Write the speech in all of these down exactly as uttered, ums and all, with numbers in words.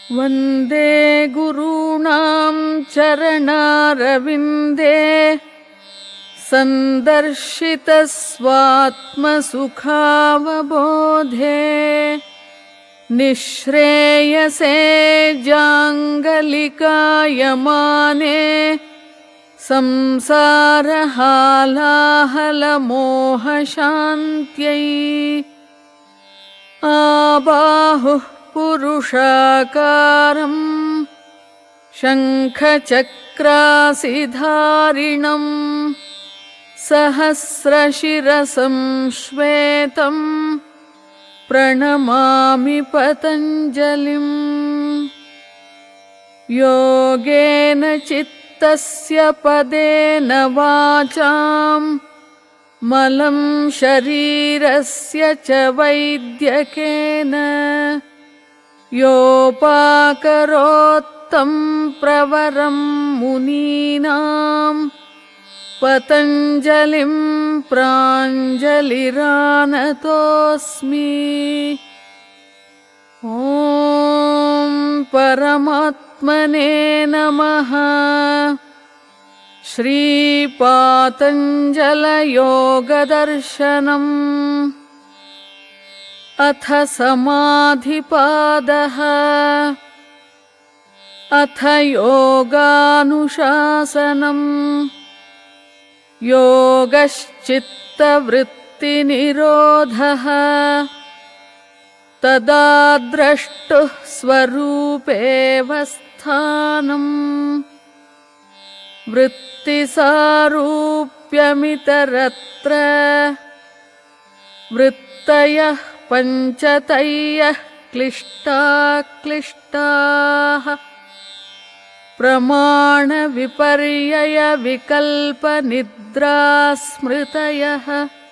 वन्दे गुरूणां चरणारविन्दे सन्दर्शितस्वात्मसुखावबोधे निःश्रेयसे जाङ्गलिकायमाने संसारहालाहलमोहशान्त्यै आबाहुः पुरुषाकारं शङ्खचक्रासिधारिणं सहस्रशिरसं श्वेतं प्रणमामि पतञ्जलिम्। योगेन चित्तस्य पदेन वाचां मलं शरीरस्य च वैद्यकेन योपाकरोत्तं प्रवरं मुनीनां पतञ्जलिं प्राञ्जलिरानतोऽस्मि। ॐ परमात्मने नमः। श्रीपातञ्जलयोगदर्शनम् अथ समाधिपादः। अथ योगानुशासनम्। योगश्चित्तवृत्तिनिरोधः। तदा द्रष्टुः स्वरूपेव स्थानम् वृत्तिसारूप्यमितरत्र वृत्तयः पञ्चतयः क्लिष्टाक्लिष्टाः प्रमाणविपर्ययविकल्पनिद्रास्मृतयः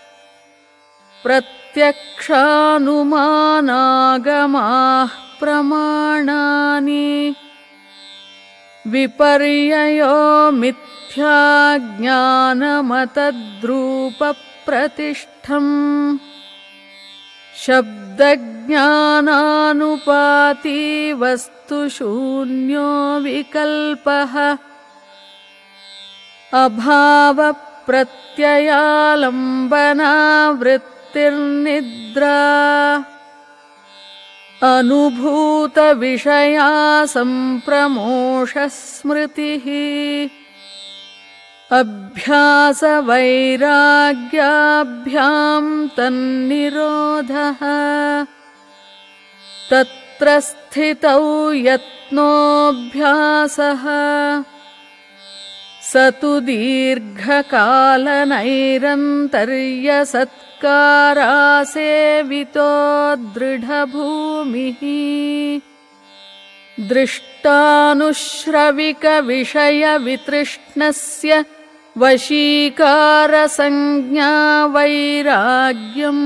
प्रत्यक्षानुमानागमाः प्रमाणानि विपर्ययो मिथ्याज्ञानमतद्रूपप्रतिष्ठम् शब्दज्ञानानुपाती वस्तुशून्यो विकल्पः अभावप्रत्ययालम्बनावृत्तिर्निद्रा अनुभूतविषया सम्प्रमोषस्मृतिः अभ्यासवैराग्याभ्यां तन्निरोधः तत्र स्थितौ यत्नोऽभ्यासः स तु दीर्घकालनैरन्तर्यसत्कारासेवितो दृढभूमिः दृष्टानुश्रविकविषयवितृष्णस्य वशीकारसंज्ञा वैराग्यम्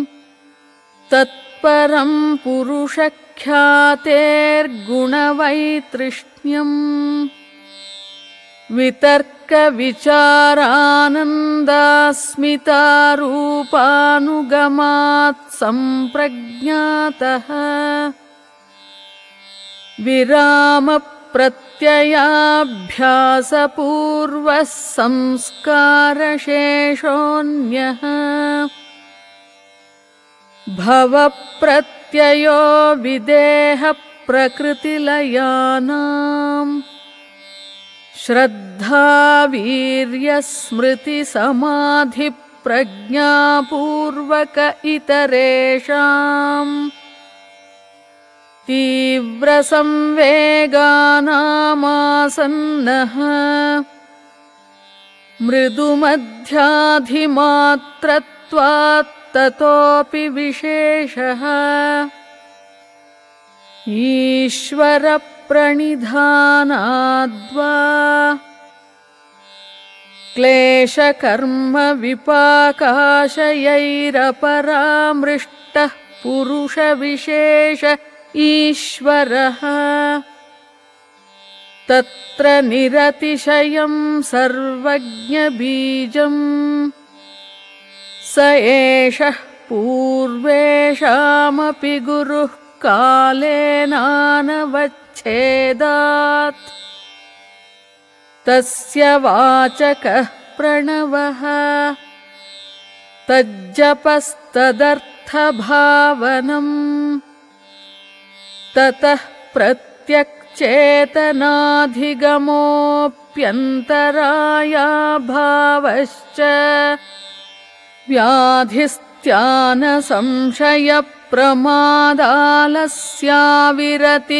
तत्परं पुरुषख्यातेर्गुणवैतृष्ण्यम् वितर्कविचारानन्दास्मितारूपानुगमात् सम्प्रज्ञातः विरामप्रत्ययाभ्यासपूर्वः संस्कारशेषोऽन्यः भवप्रत्ययो विदेहप्रकृतिलयानाम् श्रद्धा वीर्यस्मृतिसमाधिप्रज्ञापूर्वक इतरेषाम् तीव्रसंवेगानामासन्नः मृदुमध्याधिमात्रत्वात् ततोऽपि विशेषः ईश्वरप्रणिधानाद्वा क्लेशकर्मविपाकाशयैरपरामृष्टः पुरुषविशेष ईश्वरः तत्र निरतिशयं सर्वज्ञबीजम् स एषः पूर्वेषामपि गुरुः कालेनानवच्छेदात् तस्य वाचकः प्रणवः तज्जपस्तदर्थभावनम् ततः प्रत्यक्चेतनाधिगमोऽप्यन्तरायाभावश्च व्याधिस्त्यानसंशयप्रमादालस्याविरति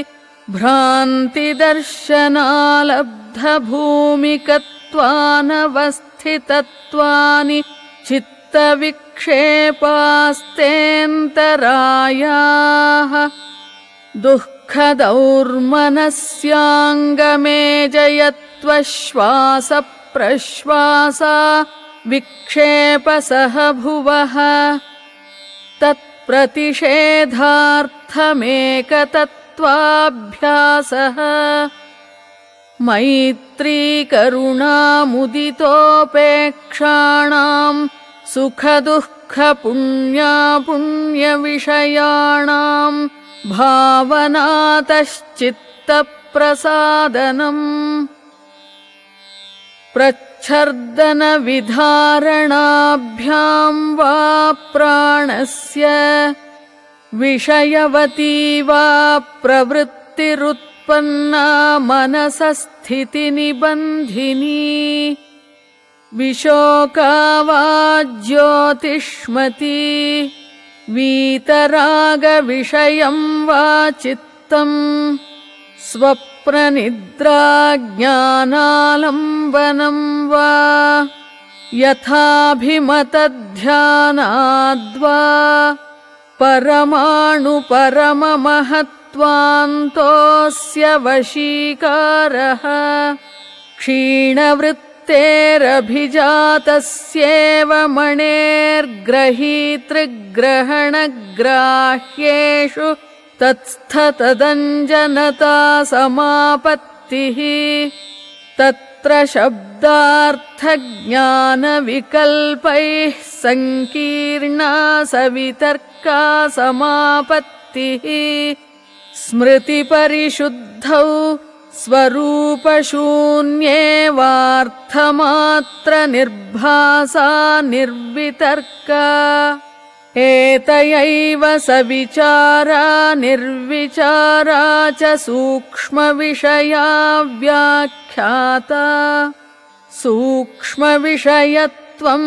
भ्रान्तिदर्शनालब्धभूमिकत्वानवस्थितत्वानि चित्तविक्षेपास्तेऽन्तरायाः दुःखदौर्मनस्याङ्गमेजयत्वश्वासप्रश्वासा विक्षेपसह भुवः तत्प्रतिषेधार्थमेकतत्त्वाभ्यासः मैत्रीकरुणामुदितोपेक्षाणां सुखदुःखपुण्यापुण्यविषयाणां भावनातश्चित्तप्रसादनम् प्रच्छर्दनविधारणाभ्यां वा प्राणस्य विषयवती वा प्रवृत्तिरुत्पन्ना मनसस्थितिनिबन्धिनी विशोका वा ज्योतिष्मती वीतरागविषयं वा चित्तम् स्वप्ननिद्राज्ञानालम्बनं वा यथाभिमतध्यानाद्वा परमाणुपरममहत्त्वान्तोऽस्य वशीकारः क्षीणवृत्तेरभिजातस्येव मणेर्ग्रहीतृग्रहणग्राह्येषु तत्स्थतदञ्जनता समापत्तिः तत्र शब्दार्थज्ञानविकल्पैः सङ्कीर्णा सवितर्का समापत्तिः स्मृतिपरिशुद्धौ स्वरूपशून्येवार्थमात्रनिर्भासा निर्वितर्का एतयैव सविचारा निर्विचारा च सूक्ष्मविषया व्याख्याता सूक्ष्मविषयत्वं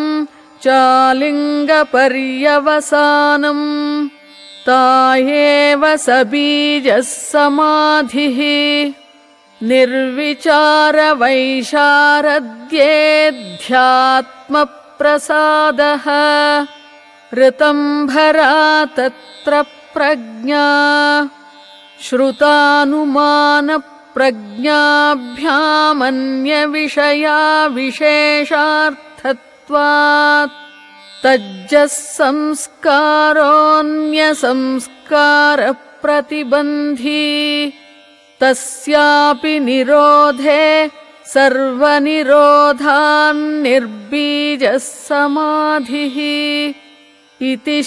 चालिङ्गपर्यवसानम् तायेव सबीजः समाधिः निर्विचारवैशारद्येऽध्यात्मप्रसादः ऋतम्भरा तत्र प्रज्ञा श्रुतानुमानप्रज्ञाभ्यामन्यविषया विशेषार्थत्वात् तज्जः संस्कारोऽन्यसंस्कारप्रतिबन्धी तस्यापि निरोधे सर्वनिरोधान्निर्बीजः समाधिः इति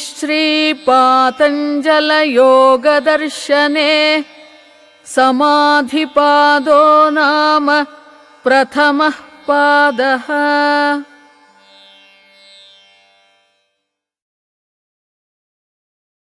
श्रीपातञ्जलयोगदर्शने समाधिपादो नाम प्रथमः पादः।